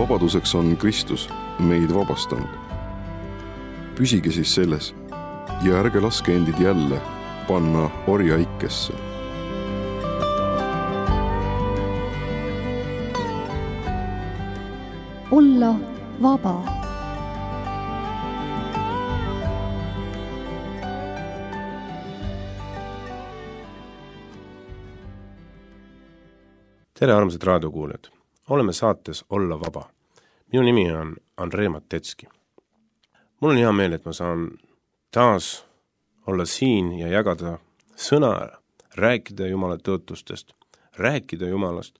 vabaduseks on Kristus meid vabastanud. Püsige siis selles ja ärge laske endid jälle panna orjaikesse. Olla vaba. Tere, armsad raadiokuulajad! Oleme saates Olla vaba. Minu nimi on Andrei Matetski. Mul on hea meel, et ma saan taas olla siin ja jagada sõna, rääkida Jumala tõotustest, rääkida Jumalast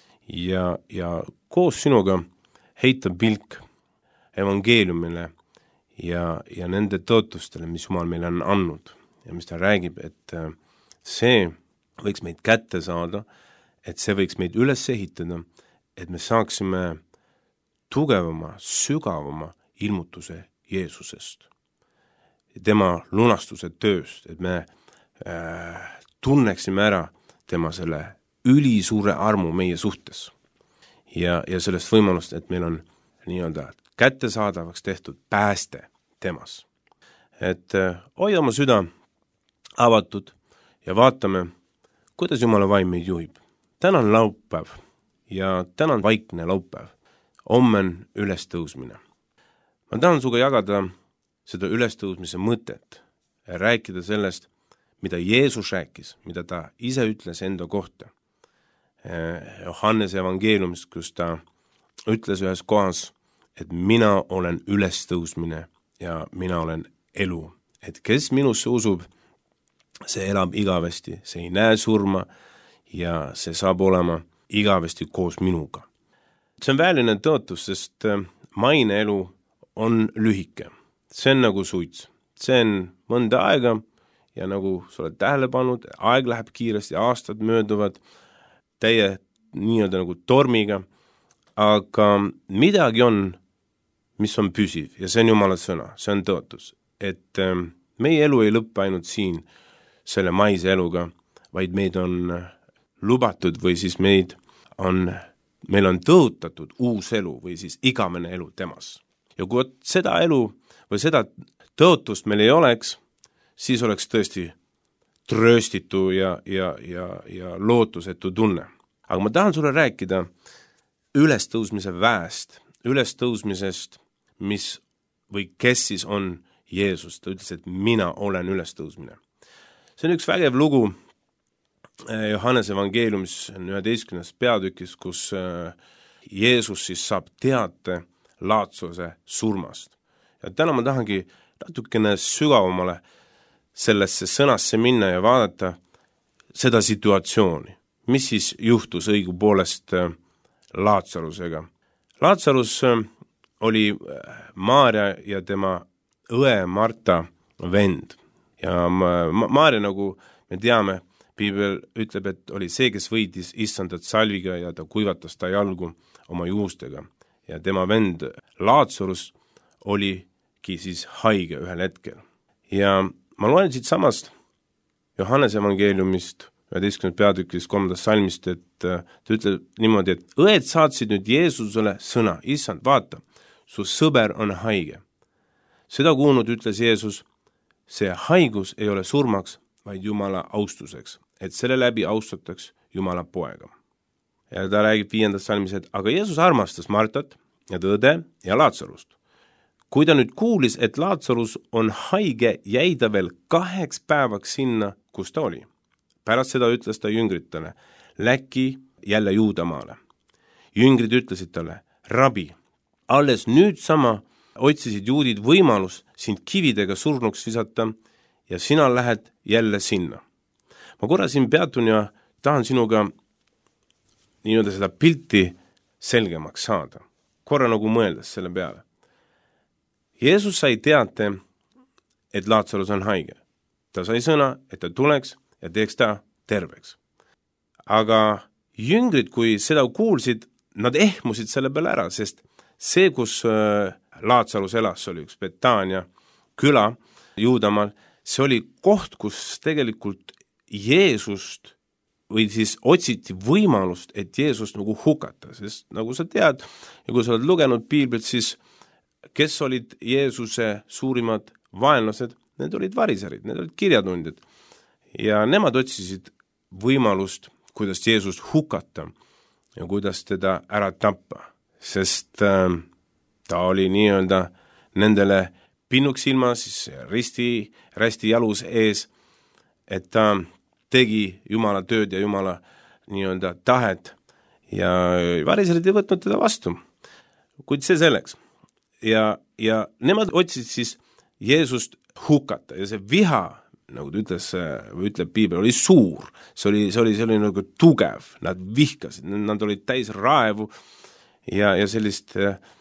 ja koos sinuga heita pilk evangeeliumile ja nende tõotustele, mis Jumal meile on andnud ja mis ta räägib, et see võiks meid kätte saada, et see võiks meid üles ehitada, et me saaksime tugevama, sügavama ilmutuse Jeesusest, tema lunastuse tööst, et me tunneksime ära tema selle ülisuure armu meie suhtes ja sellest võimalust, et meil on nii-öelda kättesaadavaks tehtud pääste temas. Et hoida oma süda avatud ja vaatame, kuidas Jumala vaim meid juhib. Täna on laupäev ja täna on vaikne laupäev. Homme on ülestõusmine. Ma tahan suga jagada seda ülestõusmise mõtet ja rääkida sellest, mida Jeesus rääkis, mida ta ise ütles enda kohta. Johannese evangeeliumist, kus ta ütles ühes kohas, et mina olen ülestõusmine ja mina olen elu. Et kes minusse usub, see elab igavesti, see ei näe surma, ja see saab olema igavesti koos minuga. See on väärline tõotus, sest maine elu on lühike. See on nagu suits. See on mõnda aega ja nagu sa oled tähele pannud, aeg läheb kiiresti, aastad mööduvad täie nii-öelda nagu tormiga, aga midagi on, mis on püsiv ja see on Jumala sõna, see on tõotus. Et meie elu ei lõppe ainult siin selle maise eluga, vaid meid on lubatud või siis meil on tõotatud uus elu või siis igavene elu temas. Ja kui seda elu või seda tõotust meil ei oleks, siis oleks tõesti trööstitu ja lootusetu tunne. Aga ma tahan sulle rääkida ülestõusmise väest, ülestõusmisest, mis või kes siis on Jeesus. Ta ütles, et mina olen ülestõusmine. See on üks vägev lugu Johannese evangeeliumis 11. peatükis, kus Jeesus siis saab teate Laatsaruse surmast. Ja täna ma tahangi natukene sügavamale sellesse sõnasse minna ja vaadata seda situatsiooni, mis siis juhtus õigupoolest Laatsarusega. Laatsarus oli Maarja ja tema õe Marta vend. Ja Maarja, nagu me teame, Piibel ütleb, et oli see, kes võitis issandat salviga ja ta kuivatas ta jalgu oma juustega. Ja tema vend Laatsarus oligi siis haige ühel hetkel. Ja ma loen siit samast Johannese evangeeliumist 11. peatükis 3. salmist, et ta ütleb niimoodi, et õed saatsid nüüd Jeesusele sõna, issand, vaata, su sõber on haige. Seda kuulnud ütles Jeesus, see haigus ei ole surmaks, vaid Jumala austuseks, et selle läbi austataks Jumala poega. Ja ta räägib 5. salmis, et aga Jeesus armastas Martat ja tõde ja Laatsarust. Kui ta nüüd kuulis, et Laatsarus on haige, jäi ta veel 2 päevaks sinna, kus ta oli. Pärast seda ütles ta jüngritele, läki jälle Juudamaale. Jüngrid ütlesid talle, rabi, alles nüüd sama otsisid juudid võimalus sind kividega surnuks visata ja sina lähed jälle sinna. Ma korra siin peatun ja tahan sinuga nii-öelda seda pilti selgemaks saada. Korra nagu mõeldes selle peale. Jeesus sai teate, et Laatsarus on haige. Ta sai sõna, et ta tuleks ja teeks ta terveks. Aga jüngrid, kui seda kuulsid, nad ehmusid selle peale ära, sest see, kus Laatsarus elas, oli üks Betania küla Juudamaal, see oli koht, kus tegelikult Jeesust või siis otsiti võimalust, et Jeesust nagu hukata, sest nagu sa tead ja kui sa oled lugenud piiblit, siis kes olid Jeesuse suurimad vaenlased, need olid variserid, need olid kirjatundjad ja nemad otsisid võimalust, kuidas Jeesust hukata ja kuidas teda ära tappa, sest ta oli nii-öelda nendele pinnuks silma, siis risti jalus ees, et ta tegi Jumala tööd ja Jumala nii-öelda tahet ja variserid ei võtnud teda vastu. Kuid see selleks. Ja nemad otsisid siis Jeesust hukata ja see viha, nagu ta ütles, või ütleb piibel, oli suur. See oli nagu tugev, nad vihkasid, nad olid täis raevu ja sellist,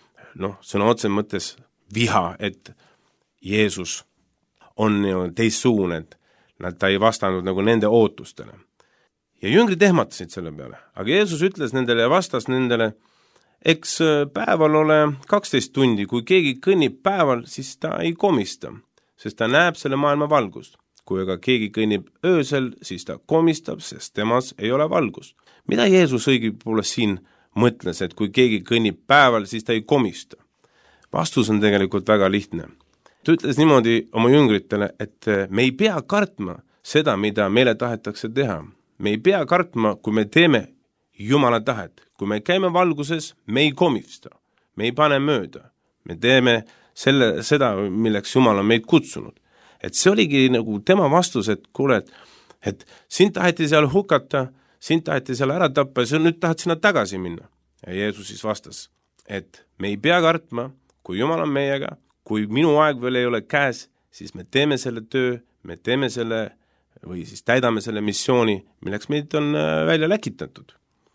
sõna otse mõttes viha, et Jeesus on teistsugune, et ta ei vastanud nagu nende ootustele. Ja jüngrid ehmatasid selle peale, aga Jeesus ütles nendele ja vastas nendele, eks päeval ole 12 tundi, kui keegi kõnnib päeval, siis ta ei komista, sest ta näeb selle maailma valgust. Kui aga keegi kõnnib öösel, siis ta komistab, sest temas ei ole valgust. Mida Jeesus õigupoolest siin mõtles, et kui keegi kõnnib päeval, siis ta ei komista? Vastus on tegelikult väga lihtne. Ta ütles niimoodi oma jüngritele, et me ei pea kartma seda, mida meile tahetakse teha. Me ei pea kartma, kui me teeme Jumala tahet. Kui me käime valguses, me ei komista, me ei pane mööda. Me teeme seda, milleks Jumal on meid kutsunud. Et see oligi nagu tema vastus, et kuule, et sind taheti seal hukata, sind taheti seal ära tappa ja nüüd tahad sinna tagasi minna. Ja Jeesus siis vastas, et me ei pea kartma, kui Jumal on meiega, kui minu aeg veel ei ole käes, siis me teeme selle töö, me teeme selle või siis täidame selle missiooni, milleks meid on välja läkitatud.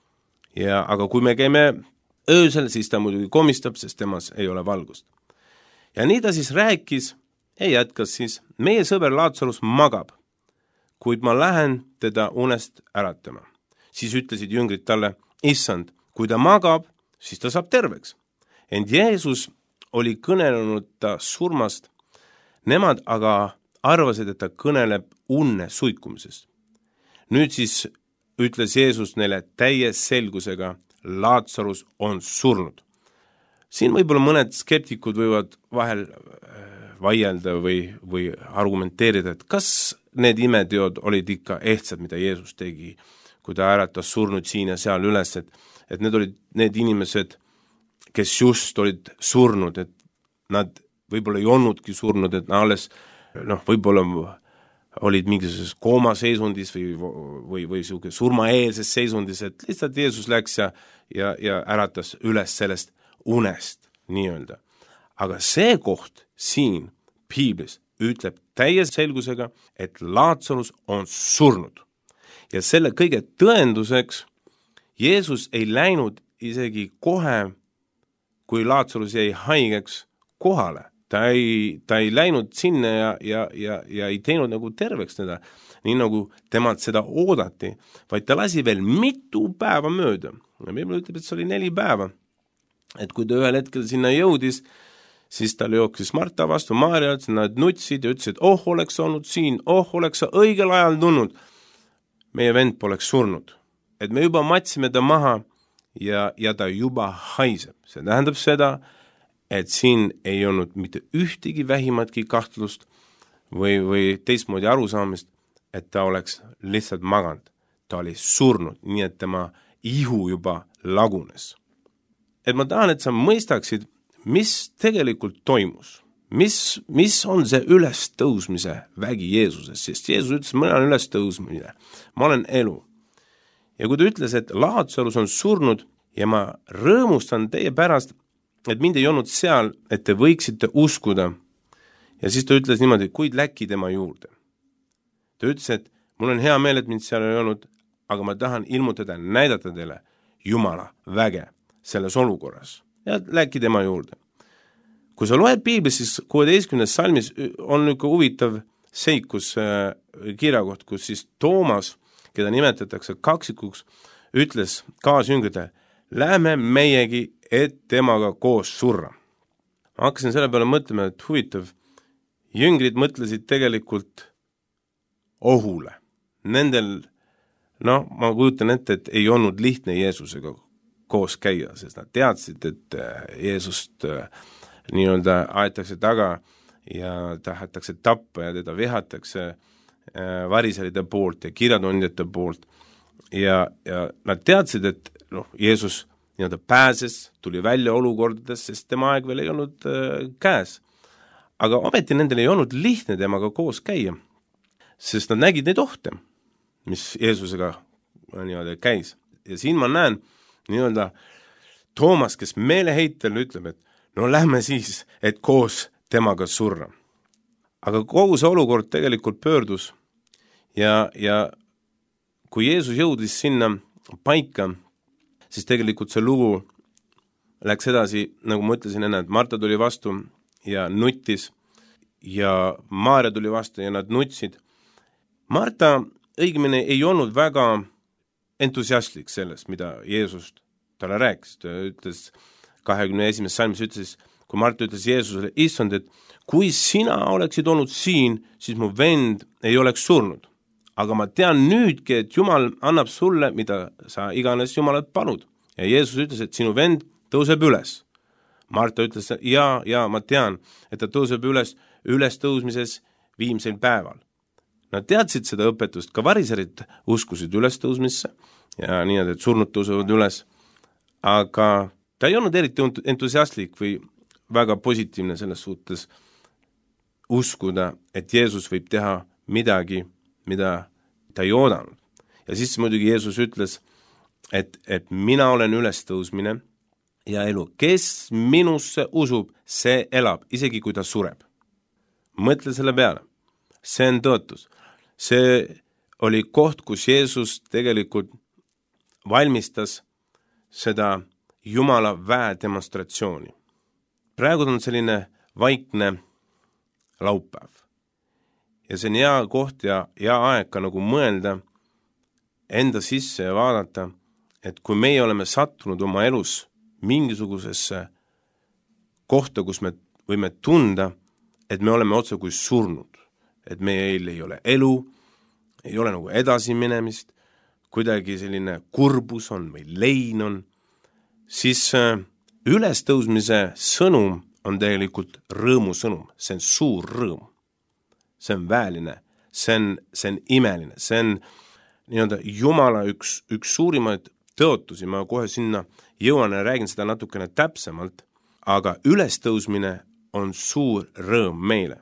Aga kui me käime öösel, siis ta muidugi komistab, sest temas ei ole valgust. Ja nii ta siis rääkis ja jätkas siis, meie sõber Laatsarus magab, kuid ma lähen teda unest äratama. Siis ütlesid jüngrid talle, issand, kui ta magab, siis ta saab terveks. Ent Jeesus oli kõnelenud ta surmast, nemad aga arvasid, et ta kõneleb unne suikumisest. Nüüd siis ütles Jeesus neile täie selgusega, Laatsarus on surnud. Siin võib-olla mõned skeptikud võivad vahel vaielda või argumenteerida, et kas need imeteod olid ikka ehtsad, mida Jeesus tegi, kui ta äratas surnud siin ja seal üles, et need olid need inimesed, kes just olid surnud, et nad võib-olla ei olnudki surnud, et alles võib-olla olid mingisuguses koomaseisundis või surmaeelses seisundis, et lihtsalt Jeesus läks ja äratas üles sellest unest nii-öelda. Aga see koht siin piiblis ütleb täie selgusega, et Laatsarus on surnud. Ja selle kõige tõenduseks Jeesus ei läinud isegi kohe, kui Laatsarus jäi haigeks kohale. Ta ei läinud sinna ja ei teinud nagu terveks teda, nii nagu temalt seda oodati, vaid ta lasi veel mitu päeva mööda. Ja Piibel ütleb, et see oli 4 päeva. Et kui ta ühel hetkel sinna jõudis, siis tal jooksis Marta vastu Maarjalt, nad nutsid ja ütlesid, oleks olnud siin, oleks sa õigel ajal tulnud. Meie vend poleks surnud. Et me juba matsime ta maha ja ta juba haiseb. See tähendab seda, et siin ei olnud mitte ühtegi vähimatki kahtlust või teistmoodi arusaamist, et ta oleks lihtsalt maganud. Ta oli surnud, nii et tema ihu juba lagunes. Et ma tahan, et sa mõistaksid, mis tegelikult toimus. Mis on see ülestõusmise vägi Jeesuses, sest Jeesus ütles, ma olen ülestõusmine, ma olen elu. Ja kui ta ütles, et Laatsarus on surnud ja ma rõõmustan teie pärast, et mind ei olnud seal, et te võiksite uskuda. Ja siis ta ütles niimoodi, kuid läki tema juurde. Ta ütles, et mul on hea meel, et mind seal ei olnud, aga ma tahan ilmutada, näidata teile Jumala väge selles olukorras. Ja läki tema juurde. Kui sa loed piiblis, siis 16. salmis on üks huvitav seikus kirjakoht, kus siis Toomas, keda nimetatakse kaksikuks, ütles kaasjüngritele, lähme meiegi, et temaga koos surra. Ma hakkasin selle peale mõtlema, et huvitav, jüngrid mõtlesid tegelikult ohule. Nendel ma kujutan ette, et ei olnud lihtne Jeesusega koos käia, sest nad teadsid, et Jeesust nii-öelda aetakse taga ja tahetakse tappa ja teda vihatakse variseride poolt ja kirjatundjate poolt ja nad teadsid, et Jeesus nii-öelda pääses, tuli välja olukordades, sest tema aeg veel ei olnud käes. Aga ometi nendel ei olnud lihtne temaga koos käia, sest nad nägid neid ohte, mis Jeesusega nii-öelda käis. Ja siin ma näen nii-öelda Toomas, kes meeleheitel ütleb, et lähme siis, et koos temaga surra. Aga kogu see olukord tegelikult pöördus ja kui Jeesus jõudis sinna paika, siis tegelikult see lugu läks edasi, nagu ma ütlesin enne, et Marta tuli vastu ja nuttis ja Maarja tuli vastu ja nad nutsid. Marta õigemini ei olnud väga entusiastlik sellest, mida Jeesus talle rääkis. Ta ütles 21. salmis, kui Marta ütles Jeesusele, issand, et kui sina oleksid olnud siin, siis mu vend ei oleks surnud. Aga ma tean nüüdki, et Jumal annab sulle, mida sa iganes Jumalat palud. Ja Jeesus ütles, et sinu vend tõuseb üles. Marta ütles, ja ma tean, et ta tõuseb üles tõusmises viimsel päeval. Nad teadsid seda õpetust, ka variserid uskusid üles tõusmisse ja nii, et surnud tõusevad üles. Aga ta ei olnud eriti entusiastlik või väga positiivne selles suhtes uskuda, et Jeesus võib teha midagi, mida ta ei oodanud. Ja siis muidugi Jeesus ütles, et mina olen ülestõusmine ja elu. Kes minusse usub, see elab, isegi kui ta sureb. Mõtle selle peale. See on tõotus. See oli koht, kus Jeesus tegelikult valmistas seda Jumala väe demonstratsiooni. Praegu on selline vaikne laupäev. Ja see on hea koht ja aeg ka nagu mõelda enda sisse ja vaadata, et kui meie oleme sattunud oma elus mingisugusesse kohta, kus me võime tunda, et me oleme otse kui surnud, et meil ei ole elu, ei ole nagu edasi minemist, kuidagi selline kurbus on või lein on, siis ülestõusmise sõnum on tegelikult rõõmu sõnum, see on suur rõõm. See on väeline, see on imeline, see on nii-öelda Jumala üks suurimaid tõotusi, ma kohe sinna jõuan ja räägin seda natukene täpsemalt, aga ülestõusmine on suur rõõm meile.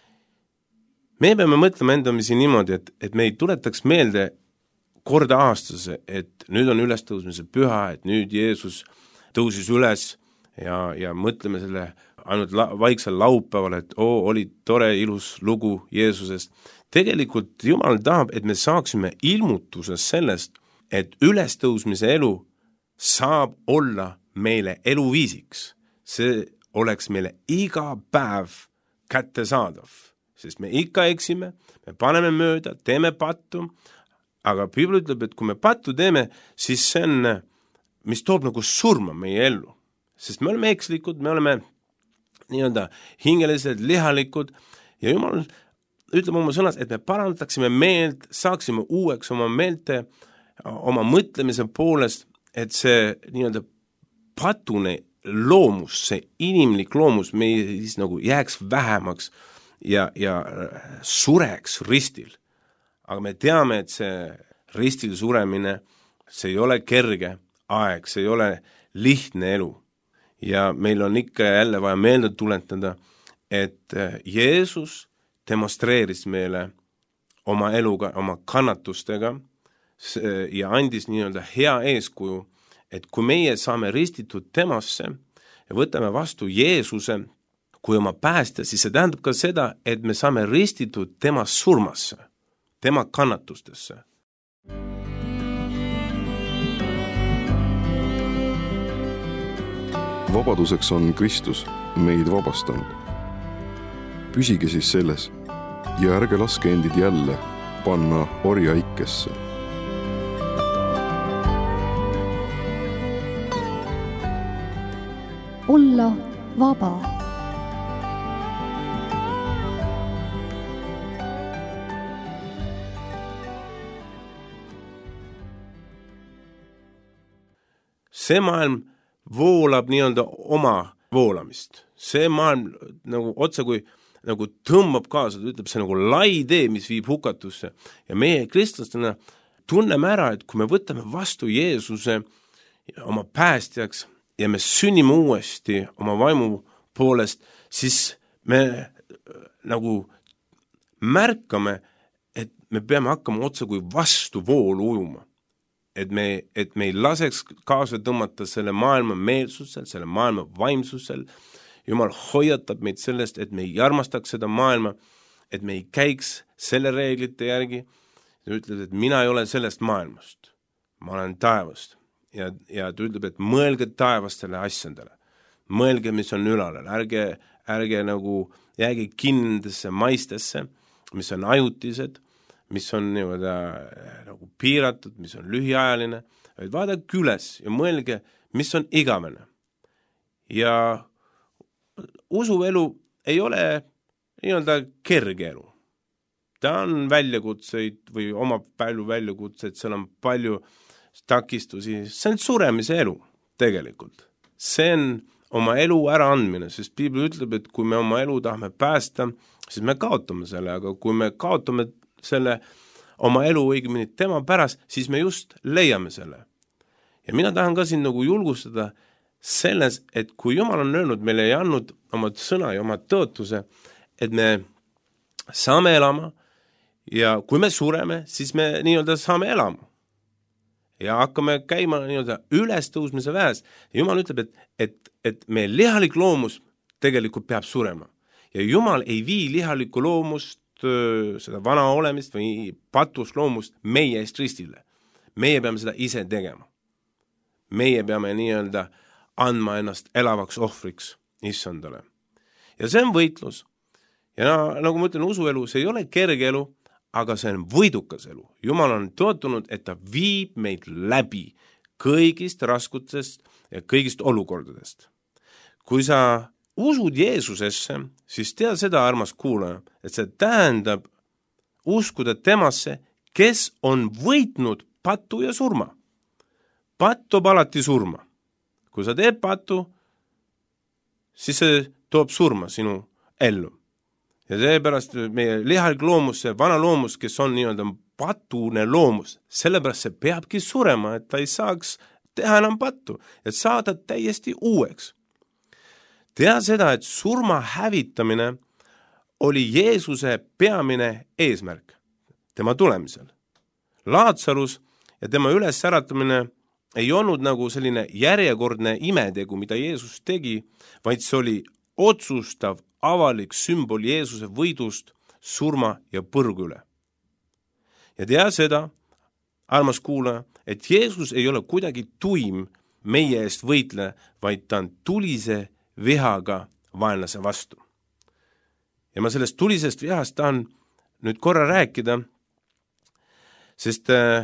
Me peame mõtlema endamisi niimoodi, et me ei tuletaks meelde kord aastas, et nüüd on ülestõusmise püha, et nüüd Jeesus tõusis üles ja mõtleme selle ainult vaiksel laupäeval, et oli tore, ilus lugu Jeesusest. Tegelikult Jumal tahab, et me saaksime ilmutuses sellest, et ülestõusmise elu saab olla meile eluviisiks. See oleks meile iga päev kättesaadav, sest me ikka eksime, me paneme mööda, teeme pattu, aga Piibel ütleb, et kui me pattu teeme, siis see on, mis toob nagu surma meie ellu. Sest me oleme ekslikud, me oleme nii-öelda hingelised, lihalikud ja Jumal ütleb oma sõnas, et me parandaksime meelt, saaksime uueks oma meelte, oma mõtlemise poolest, et see nii-öelda patune loomus, see inimlik loomus meie siis nagu jääks vähemaks ja sureks ristil. Aga me teame, et see ristil suremine, see ei ole kerge aeg, see ei ole lihtne elu. Ja meil on ikka jälle vaja meelde tuletada, et Jeesus demonstreeris meile oma eluga, oma kannatustega ja andis nii-öelda hea eeskuju, et kui meie saame ristitud temasse ja võtame vastu Jeesuse kui oma päästja, siis see tähendab ka seda, et me saame ristitud tema surmasse, tema kannatustesse. Vabaduseks on Kristus meid vabastanud. Püsige siis selles ja ärge laske endid jälle panna orjaikesse. Olla vaba. see maailm voolab nii-öelda oma voolamist. See maailm nagu otse kui nagu tõmbab kaasa, ta ütleb, see nagu lai tee, mis viib hukatusse. Ja meie kristlastena tunneme ära, et kui me võtame vastu Jeesuse oma päästjaks ja me sünnime uuesti oma vaimu poolest, siis me nagu märkame, et me peame hakkama otse kui vastu voolu ujuma. Et me ei laseks kaasa tõmmata selle maailma meelsusel, selle maailma vaimsusel. Jumal hoiatab meid sellest, et me ei armastaks seda maailma, et me ei käiks selle reeglite järgi. Ta ütleb, et mina ei ole sellest maailmast, ma olen taevast. Ja ta ütleb, et mõelge taevastele asjadele. Mõelge, mis on ülalel. Ärge nagu jääge kinnendesse maistesse, mis on ajutised, mis on nagu piiratud, mis on lühiajaline, vaid vaadake üles ja mõelge, mis on igavene. Ja usuelu ei ole nii-öelda kerge elu. Ta on väljakutseid või omab palju väljakutseid, seal on palju takistusi, see on suremise elu tegelikult. See on oma elu ära andmine, sest Piibel ütleb, et kui me oma elu tahame päästa, siis me kaotame selle, aga kui me kaotame selle oma elu õigemini tema pärast, siis me just leiame selle. Ja mina tahan ka siin nagu julgustada selles, et kui Jumal on öelnud, meile ei andnud oma sõna ja oma tõotuse, et me saame elama ja kui me sureme, siis me nii-öelda saame elama. Ja hakkame käima nii-öelda ülestõusmise väes. Ja Jumal ütleb, et meie lihalik loomus tegelikult peab surema. Ja Jumal ei vii lihalikku loomust, seda vana olemist või patus loomust meie eest ristile. Meie peame seda ise tegema. Meie peame nii-öelda andma ennast elavaks ohvriks issandale. Ja see on võitlus. Ja nagu ma ütlen, usuelu, see ei ole kerge elu, aga see on võidukas elu. Jumal on tõotunud, et ta viib meid läbi kõigist raskutest ja kõigist olukordadest. Kui sa usud Jeesusesse, siis tea seda, armas kuulaja, et see tähendab uskuda temasse, kes on võitnud patu ja surma. Patt toob alati surma. Kui sa teed patu, siis see toob surma sinu ellu. Ja seepärast meie lihalik loomus, see vana loomus, kes on nii-öelda patune loomus, sellepärast see peabki surema, et ta ei saaks teha enam pattu, et saada täiesti uueks. Tea seda, et surma hävitamine oli Jeesuse peamine eesmärk tema tulemisel. Laatsarus ja tema ülesäratamine ei olnud nagu selline järjekordne imetegu, mida Jeesus tegi, vaid see oli otsustav avalik sümbol Jeesuse võidust surma ja põrgu üle. Ja tea seda, armas kuulaja, et Jeesus ei ole kuidagi tuim meie eest võitle, vaid ta on tulise vihaga vaenlase vastu. Ja ma sellest tulisest vihast tahan nüüd korra rääkida, sest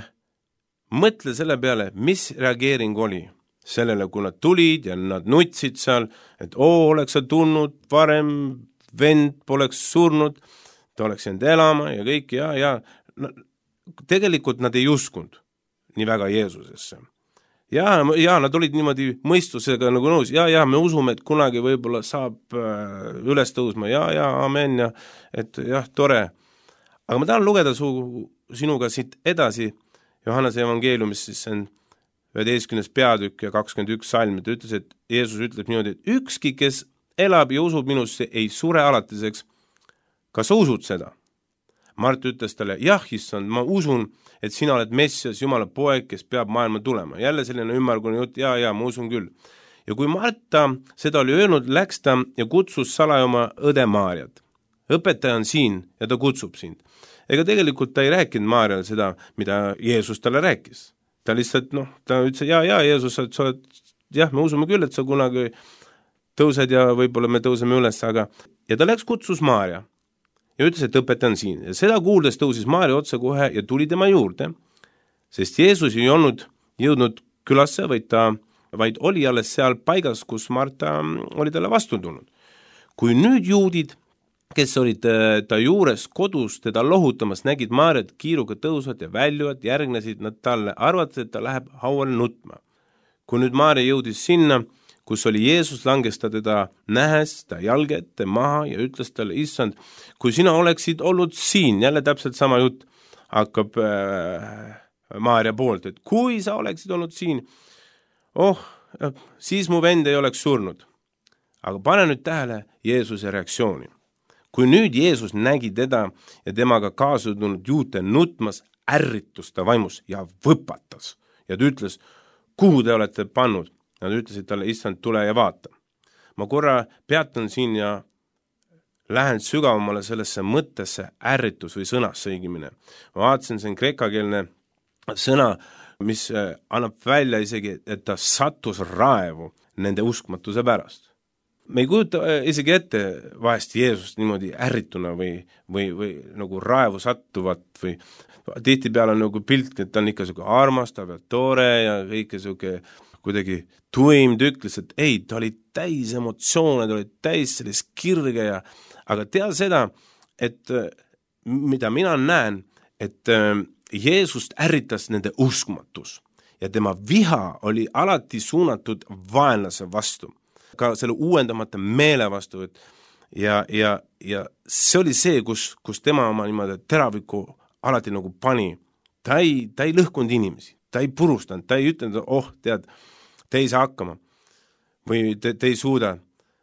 mõtle selle peale, mis reageering oli sellele, kui nad tulid ja nad nutsid seal, et oleks sa tulnud varem, vend poleks surnud, ta oleks jäänud elama ja kõik ja tegelikult nad ei uskunud nii väga Jeesusesse. Ja nad olid niimoodi mõistusega nagu nõus, ja me usume, et kunagi võib-olla saab üles tõusma, ja amen, ja et jah, tore. Aga ma tahan lugeda sinuga siit edasi Johannese evangeeliumis, siis see on 11. peatükk ja 21 salm, ta ütles, et Jeesus ütleb niimoodi, et ükski, kes elab ja usub minusse, ei sure alatiseks. Kas sa usud seda? Mart ütles talle, jah, issand, ma usun, et sina oled Messias, Jumala poeg, kes peab maailma tulema. Jälle selline ümmargune jutt, ja, ma usun küll. Ja kui Marta seda oli öelnud, läks ta ja kutsus salaja oma õde Maarjat. Õpetaja on siin ja ta kutsub sind. Ega tegelikult ta ei rääkinud Maarjale seda, mida Jeesus talle rääkis. Ta lihtsalt, ta ütles, ja, Jeesus, sa oled, jah, me usume küll, et sa kunagi tõused ja võib-olla me tõuseme üles, aga ja ta läks kutsus Maarja. Ja ütles, et õpetaja on siin. Ja seda kuuldes tõusis Maarja otse kohe ja tuli tema juurde, sest Jeesus ei olnud jõudnud külasse, vaid oli alles seal paigas, kus Marta oli talle vastu tulnud. Kui nüüd juudid, kes olid ta juures kodus teda lohutamas, nägid Maarjat kiiruga tõusvat ja väljuvat, järgnesid nad talle, arvates, et ta läheb hauale nutma. kui nüüd Maarja jõudis sinna, kus oli Jeesus, langes ta teda nähes, ta jalge ette maha ja ütles talle, issand, kui sina oleksid olnud siin, jälle täpselt sama jutt hakkab Maarja poolt, et kui sa oleksid olnud siin, siis mu vend ei oleks surnud. Aga pane nüüd tähele Jeesuse reaktsiooni. Kui nüüd Jeesus nägi teda ja temaga kaasa tulnud juute nutmas, ärritus ta vaimus ja võpatas. Ja ta ütles, kuhu te olete pannud? Nad ütlesid talle, issand, tule ja vaata. Ma korra peatan siin ja lähen sügavamale sellesse mõttesse ärritus või sõnasse õigimine. Ma vaatasin, see on kreekakeelne sõna, mis annab välja isegi, et ta sattus raevu nende uskmatuse pärast. Me ei kujuta isegi ette vahest Jeesust niimoodi ärrituna või nagu raevu sattuvat või tihtipeale on nagu pilt, et ta on ikka selline armastav ja tore ja kõike selline kuidagi tuim tüklis, et ei, ta oli täis emotsioone, ta oli täis sellist kirge aga tea seda, et mida mina näen, et Jeesust ärritas nende uskmatus ja tema viha oli alati suunatud vaenlase vastu, ka selle uuendamata meele vastu, ja see oli see, kus tema oma niimoodi teraviku alati nagu pani. Ta ei lõhkunud inimesi, ta ei purustanud, ta ei ütelnud, tead, te ei saa hakkama või te ei suuda.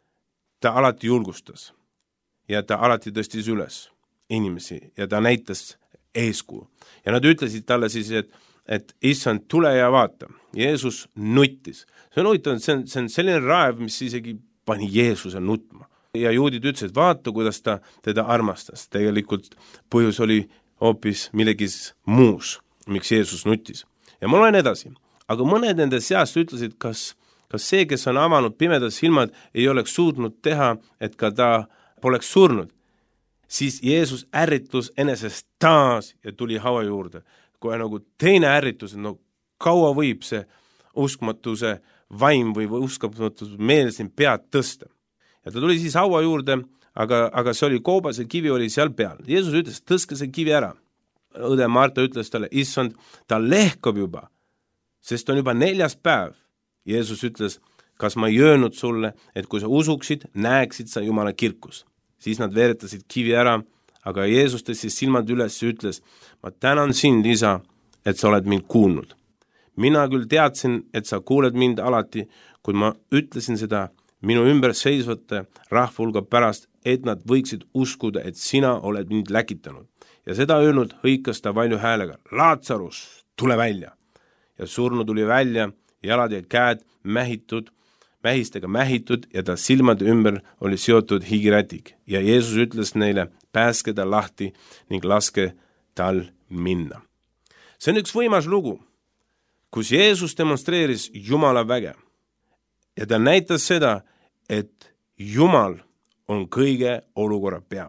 Ta alati julgustas ja ta alati tõstis üles inimesi ja ta näitas eeskuju. Ja nad ütlesid talle siis, et issand, tule ja vaata. Jeesus nuttis. See on huvitav, see on selline raev, mis isegi pani Jeesuse nutma. Ja juudid ütlesid, vaata, kuidas ta teda armastas. Tegelikult põhjus oli hoopis millegis muus, miks Jeesus nuttis. Ja ma loen edasi. Aga mõned nende seast ütlesid, kas see, kes on avanud pimedad silmad, ei oleks suutnud teha, et ka ta poleks surnud. Siis Jeesus ärritus enesest taas ja tuli haua juurde. Kohe nagu teine ärritus, et kaua võib see uskmatuse vaim või uskmatuse meel siin pead tõsta. Ja ta tuli siis haua juurde, aga see oli koobas ja kivi oli seal peal. Jeesus ütles, tõske see kivi ära. Õde Marta ütles talle, issand, ta lehkab juba, sest on juba 4. päev. Jeesus ütles, kas ma ei öelnud sulle, et kui sa usuksid, näeksid sa Jumala kirkus. Siis nad veeretasid kivi ära, aga Jeesus tõstis silmad üles ja ütles, ma tänan sind, isa, et sa oled mind kuulnud. Mina küll teadsin, et sa kuuled mind alati, kui ma ütlesin seda minu ümber seisvate rahvahulga pärast, et nad võiksid uskuda, et sina oled mind läkitanud. Ja seda öelnud hõikas ta valju häälega, Laatsarus, tule välja. Ja surnu tuli välja, jalad ja käed mähistega mähitud ja ta silmade ümber oli seotud higirätik. Ja Jeesus ütles neile, pääske ta lahti ning laske tal minna. See on üks võimas lugu, kus Jeesus demonstreeris Jumala väge. Ja ta näitas seda, et Jumal on kõige olukorra pea.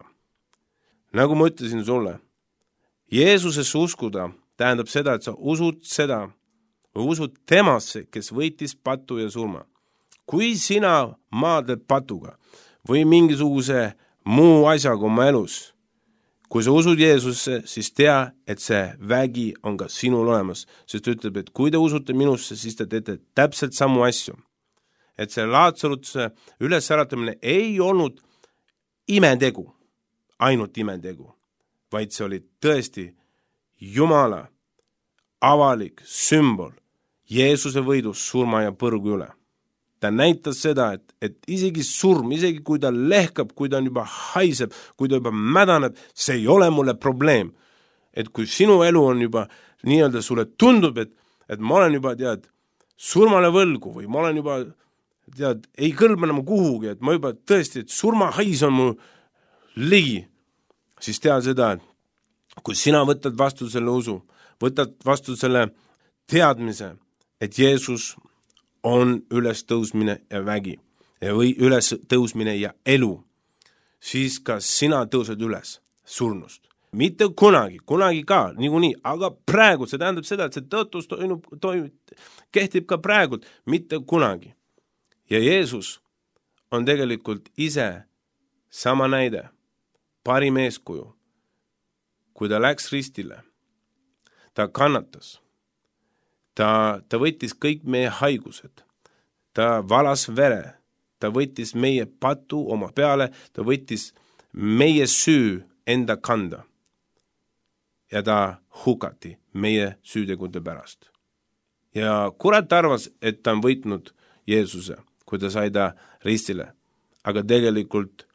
Nagu ma ütlesin sulle, Jeesusesse uskuda tähendab seda, et sa usud seda, või usud temasse, kes võitis patu ja surma. Kui sina maadled patuga või mingisuguse muu asjaga oma elus, kui sa usud Jeesusse, siis tea, et see vägi on ka sinul olemas, sest ütleb, et kui te usute minusse, siis te teete täpselt samu asju. Et see Laatsaruse ülesäratamine ei olnud imetegu, ainult imetegu, vaid see oli tõesti Jumala avalik sümbol Jeesuse võidus surma ja põrgu üle. Ta näitas seda, et isegi surm, isegi kui ta lehkab, kui ta juba haiseb, kui ta juba mädaneb, see ei ole mulle probleem. Et kui sinu elu on juba nii-öelda sulle tundub, et ma olen juba, surmale võlgu või ma olen juba, ei kõlba enam kuhugi, et ma juba tõesti, et surmahais on mu ligi, siis tea seda, et kui sina võtad vastu selle usu, võtad vastu selle teadmise, et Jeesus on ülestõusmine ja vägi või ülestõusmine ja elu, siis ka sina tõused üles surnust. Mitte kunagi ka, niikuinii, aga praegu, see tähendab seda, et see tõotus kehtib ka praegu, mitte kunagi. Ja Jeesus on tegelikult ise sama näide, parim eeskuju, kui ta läks ristile, ta kannatas. ta võttis kõik meie haigused, ta valas vere, ta võttis meie patu oma peale, ta võttis meie süü enda kanda ja ta hukati meie süütegude pärast. Ja kurat arvas, et ta on võitnud Jeesuse, kui ta sai ta ristile, aga tegelikult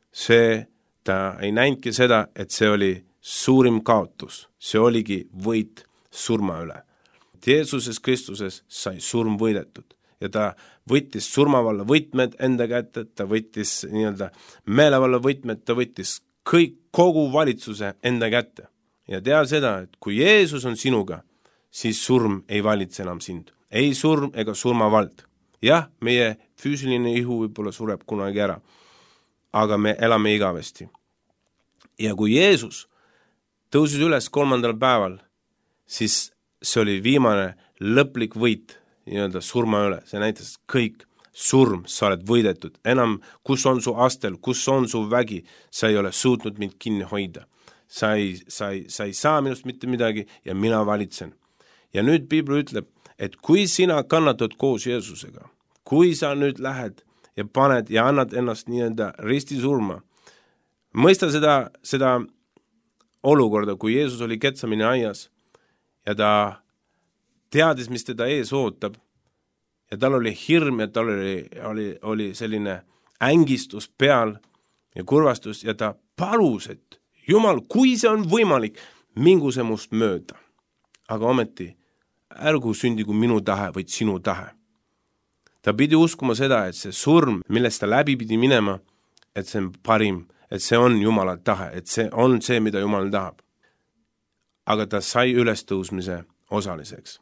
ta ei näinudki seda, et see oli suurim kaotus, see oligi võit surma üle. Jeesuses Kristuses sai surm võidetud ja ta võttis surmavalla võtmed enda kätte, ta võttis nii-öelda meelevalla võtmed, ta võttis kogu valitsuse enda kätte. Ja tea seda, et kui Jeesus on sinuga, siis surm ei valitse enam sind. Ei surm ega surmavald. Jah, meie füüsiline ihu võib-olla sureb kunagi ära, aga me elame igavesti. Ja kui Jeesus tõusis üles 3. päeval, siis see oli viimane lõplik võit nii-öelda surma üle. See näitas kõik surm, sa oled võidetud. Enam, kus on su astel, kus on su vägi, sa ei ole suutnud mind kinni hoida. Sa ei saa minust mitte midagi ja mina valitsen. Ja nüüd Piibel ütleb, et kui sina kannatad koos Jeesusega, kui sa nüüd lähed ja paned ja annad ennast nii-öelda ristisurma, mõista seda olukorda, kui Jeesus oli Getsemani aias ja ta teadis, mis teda ees ootab ja tal oli hirm ja tal oli selline ängistus peal ja kurvastus ja ta palus, et Jumal, kui see on võimalik, mingu see must mööda. Aga ometi, ärgu sündigu minu tahe, vaid sinu tahe. Ta pidi uskuma seda, et see surm, millest ta läbi pidi minema, et see on parim, et see on Jumala tahe, et see on see, mida Jumal tahab. Aga ta sai ülestõusmise osaliseks,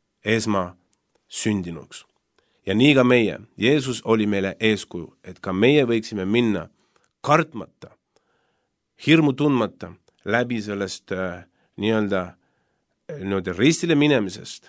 esmasündinuks. Ja nii ka meie, Jeesus oli meile eeskuju, et ka meie võiksime minna kartmata, hirmu tundmata läbi sellest nii-öelda ristile minemisest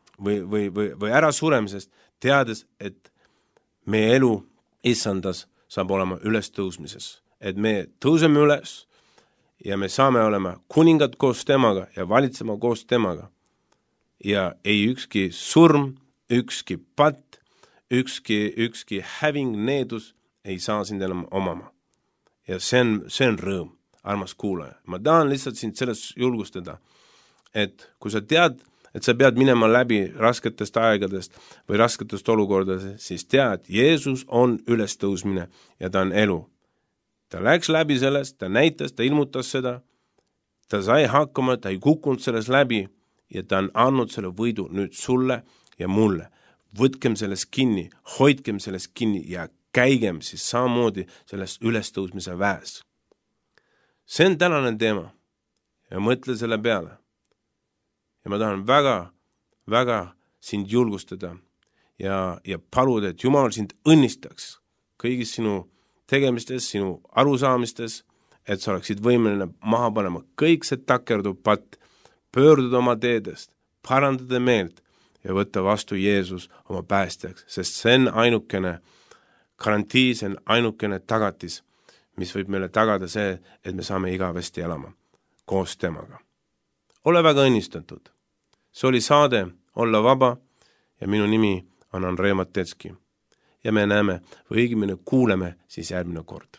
või ära suremisest, teades, et meie elu issandas saab olema ülestõusmises, et me tõuseme üles ja me saame olema kuningad koos temaga ja valitsema koos temaga. Ja ei ükski surm, ükski patt, ükski häving, needus ei saa sind enam omama. Ja see on rõõm, armas kuulaja. Ma tahan lihtsalt sind sellest julgustada, et kui sa tead, et sa pead minema läbi rasketest aegadest või rasketest olukordadest, siis tead, Jeesus on ülestõusmine ja ta on elu. Ta läks läbi sellest, ta näitas, ta ilmutas seda, ta sai hakkama, ta ei kukkunud sellest läbi ja ta on andnud selle võidu nüüd sulle ja mulle. Võtkem sellest kinni, hoidkem sellest kinni ja käigem siis samamoodi sellest ülestõusmise väes. See on tänane teema ja mõtle selle peale. Ja ma tahan väga, väga sind julgustada ja paluda, et Jumal sind õnnistaks kõigis sinu tegemistes, sinu arusaamistes, et sa oleksid võimeline maha panema kõik see takerduv patt, pöörduda oma teedest, parandada meelt ja võtta vastu Jeesus oma päästjaks, sest see on ainukene garantii, see on ainukene tagatis, mis võib meile tagada see, et me saame igavesti elama koos temaga. Ole väga õnnistatud. See oli saade Olla vaba ja minu nimi on Andrei Matetski. Ja me näeme või õigemini kuuleme siis järgmine kord.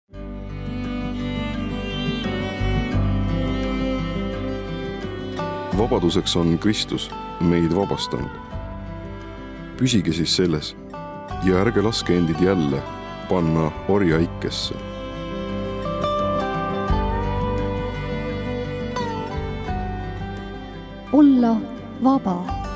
Vabaduseks on Kristus meid vabastanud. Püsige siis selles ja ärge laske endid jälle panna orjaikesse. Olla vaba.